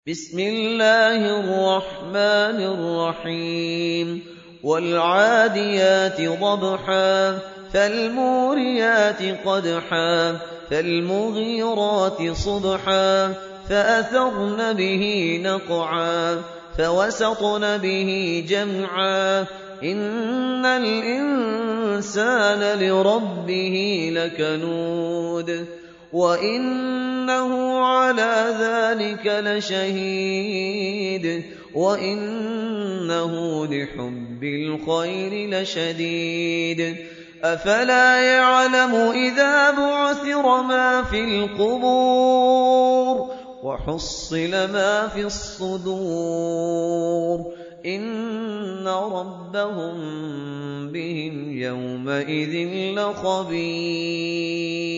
بسم الله الرحمن الرحيم والعاديات ضبحا فالموريات قدحا فالمغيرات صبحا فأثرن به نقعا فوسطن به جمعا إن الإنسان لربه لكنود وإنه على ذلك لشهيد وإنه لحب الخير لشديد أفلا يعلم إذا بعثر ما في القبور وحصل ما في الصدور إن ربهم بهم يومئذ لخبير